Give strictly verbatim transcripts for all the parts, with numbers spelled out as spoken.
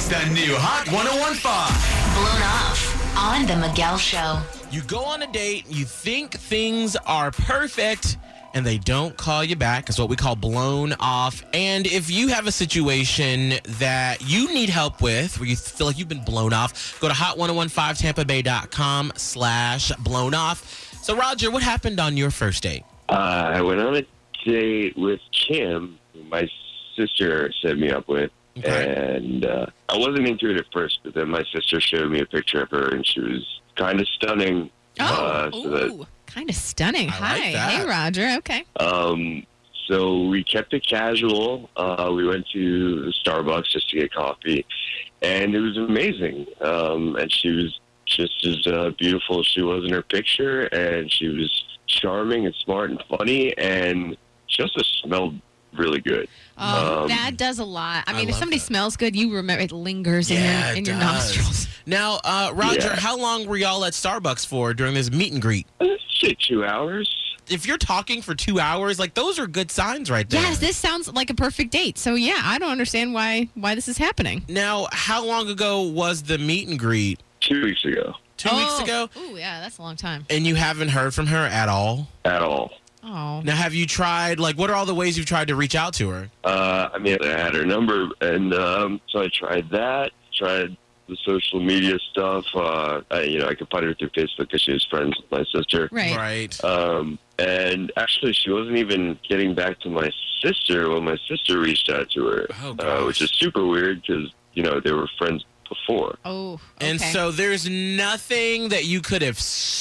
the new Hot one oh one point five. Blown Off on The Miguel Show. You go on a date, you think things are perfect, and they don't call you back. It's what we call blown off. And if you have a situation that you need help with, where you feel like you've been blown off, go to hot ten fifteen tampa bay dot com slash blown off. So, Roger, what happened on your first date? Uh, I went on a date with Kim, who my sister set me up with. Okay. And uh, I wasn't into it at first, but then my sister showed me a picture of her, and she was kind of stunning. Oh, uh, so ooh, kind of stunning. I Hi. like that. Hey, Roger. Okay. Um, so we kept it casual. Uh, we went to the Starbucks just to get coffee, and it was amazing. Um, and she was just as uh, beautiful as she was in her picture, and she was charming and smart and funny, and she also smelled really good. Oh, Um, that does a lot. I I mean, if love somebody that. smells good, you remember it lingers Yeah, in your, it in your does. nostrils. Now, uh, Roger, Yeah. how long were y'all at Starbucks for during this meet and greet? Say two hours. If you're talking for two hours, like, those are good signs right there. Yes, this sounds like a perfect date. So yeah, I don't understand why why this is happening. Now, how long ago was the meet and greet? Two weeks ago. Two weeks ago? Oh, yeah, that's a long time. And you haven't heard from her at all? At all. Oh. Now, have you tried, like, what are all the ways you've tried to reach out to her? Uh, I mean, I had her number, and um, so I tried that, tried the social media stuff. Uh, I, you know, I could find her through Facebook because she was friends with my sister. Right. Right. Um, and actually, she wasn't even getting back to my sister when my sister reached out to her, Oh, uh, gosh. which is super weird because, you know, they were friends before. Oh, okay. And so there's nothing that you could have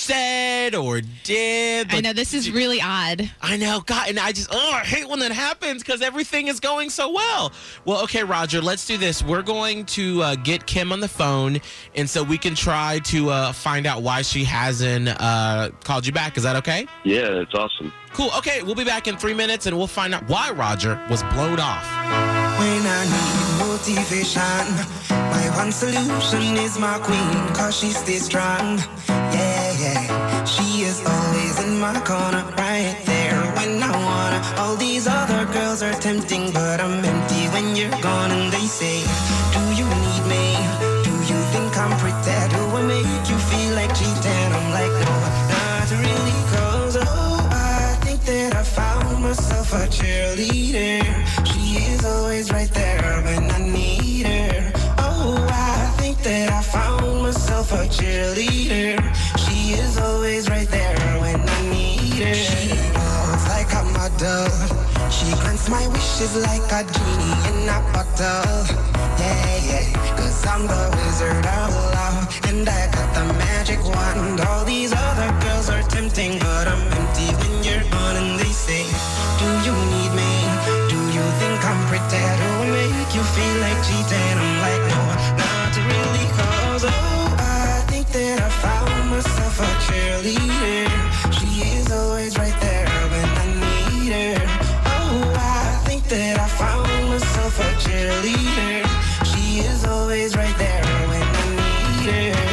said or did. I like, know, this is really odd. I know, God, and I just, oh, I hate when that happens because everything is going so well. Well, okay, Roger, let's do this. We're going to uh, get Kim on the phone, and so we can try to uh, find out why she hasn't uh, called you back. Is that okay? Yeah, that's awesome. Cool. Okay, we'll be back in three minutes, and we'll find out why Roger was blown off. When I need motivation, my one solution is my queen, cause she stays strong. Yeah, yeah, she is always in my corner, right there when I wanna. All these other girls are tempting, but I'm empty when you're gone. And they say, do you need me? Do you think I'm pretty? Do I make you feel like cheating? I'm like, no, not really, cause oh, I think that I found myself a cheerleader. She is always right there when I need her. Oh, I think that I found myself a cheerleader. She is always right there when I need her. She walks like a model. She grants my wishes like a genie in a bottle. Yeah, yeah, cause I'm the wizard of love, and I got the magic wand. All these other girls are tempting, but I'm empty when you're gone. And they say, do you need me? Do you think I'm pretty? Do I make you feel like cheating? I'm like, no, not really, cause oh, I think that I found myself a cheerleader. She is always right there when I need her. Oh, I think that I found myself a cheerleader. She is always right there when I need her.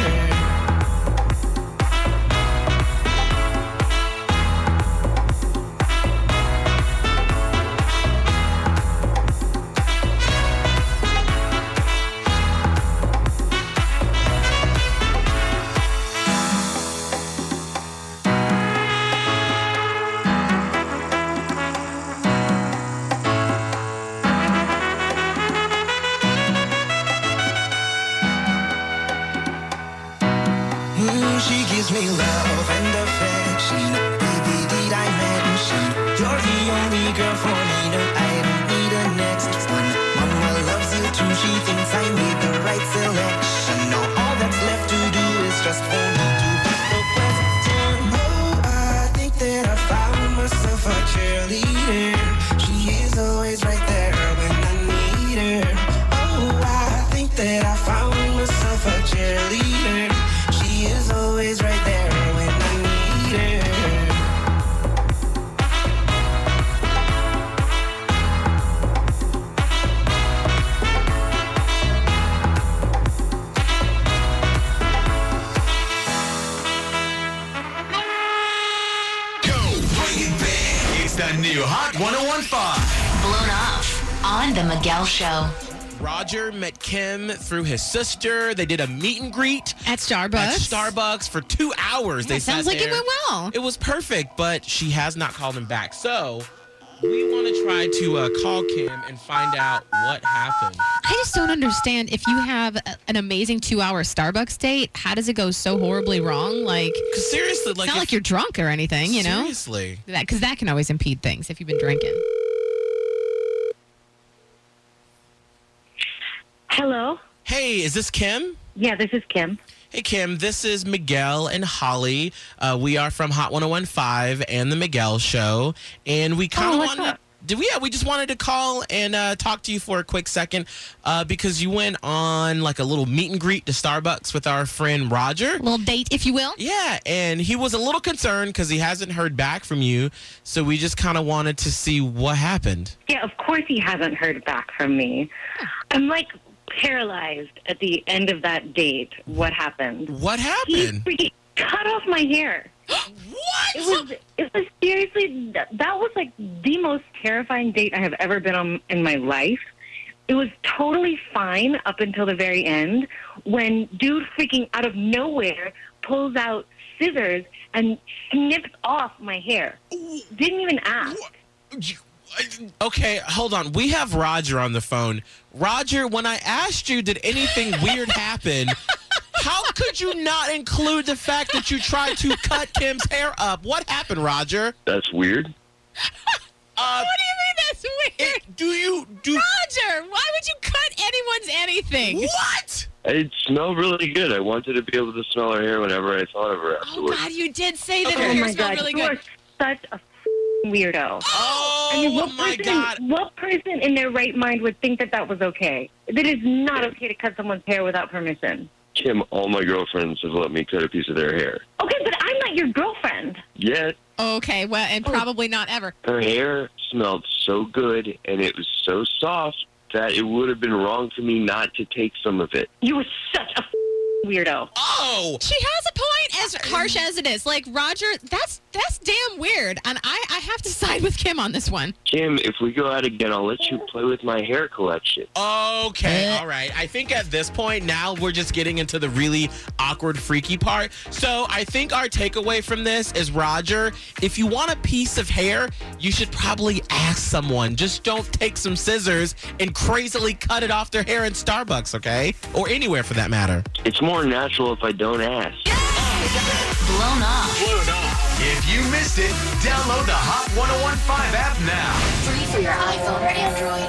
Mm, she gives me love and affection. Baby, did I mention you're the only girl for me? No, I don't need a next one. Mama loves you too. She thinks I made the right selection. Now all that's left to do is just for me to be the president. Oh, I think that I found myself a cheerleader. She is always right there when I need her. Oh, I think that I found myself a cheerleader. She is always right there when I need her. It's the new Hot one oh one point five. Blown Off on The Miguel Show. Roger met Kim through his sister. They did a meet and greet At Starbucks. at Starbucks for two hours. Yeah, they sounds sat like it there. went well. It was perfect, but she has not called him back. So we want to try to uh, call Kim and find out what happened. I just don't understand. If you have a- an amazing two-hour Starbucks date, how does it go so horribly wrong? Like, Because seriously, like, it's not if- like you're drunk or anything, you know? seriously. That Because that can always impede things if you've been drinking. Hello? Hey, is this Kim? Yeah, this is Kim. Hey, Kim, this is Miguel and Holly. Uh, we are from Hot ten fifteen and The Miguel Show. And we kind of Oh, what's wanted... up? Did we, yeah, we just wanted to call and uh, talk to you for a quick second uh, because you went on like a little meet and greet to Starbucks with our friend Roger. A little date, if you will. Yeah, and he was a little concerned because he hasn't heard back from you. So we just kind of wanted to see what happened. Yeah, of course he hasn't heard back from me. I'm like paralyzed at the end of that date. What happened? What He happened? freaking cut off my hair. What? It was it was seriously that, that was like the most terrifying date I have ever been on in my life. It was totally fine up until the very end when dude freaking out of nowhere pulls out scissors and snips off my hair. Didn't even ask. Okay, hold on. We have Roger on the phone. Roger, when I asked you, did anything weird happen? How could you not include the fact that you tried to cut Kim's hair up? What happened, Roger? That's weird. Uh, What do you mean that's weird? it- do you do Roger, why would you cut anyone's anything? what? It smelled really good. I wanted to be able to smell her hair whenever I thought of her Oh, afterwards. God, you did say that Okay. her Oh hair my smelled god, really you good. are such a f***ing weirdo. Oh, I mean, what my person, God. what person in their right mind would think that that was okay? That is not okay to cut someone's hair without permission. Kim, all my girlfriends have let me cut a piece of their hair. Okay, but I'm not your girlfriend. Yet, Okay, well, and probably not ever. her hair smelled so good and it was so soft that it would have been wrong for me not to take some of it. You were such a f***ing weirdo. Oh, She has a point, as harsh as it is. Like, Roger, that's that's damn weird. And I, I have to side with Kim on this one. Kim, if we go out again, I'll let you play with my hair collection. okay, Uh. all right. I think at this point now we're just getting into the really awkward, freaky part. So I think our takeaway from this is, Roger, if you want a piece of hair, you should probably ask someone. Just don't take some scissors and crazily cut it off their hair in Starbucks, okay? Or anywhere for that matter. It's more natural if I don't ask. Blown off. Blown off. If you missed it, download the Hot ten fifteen app now. Free for your iPhone or Android.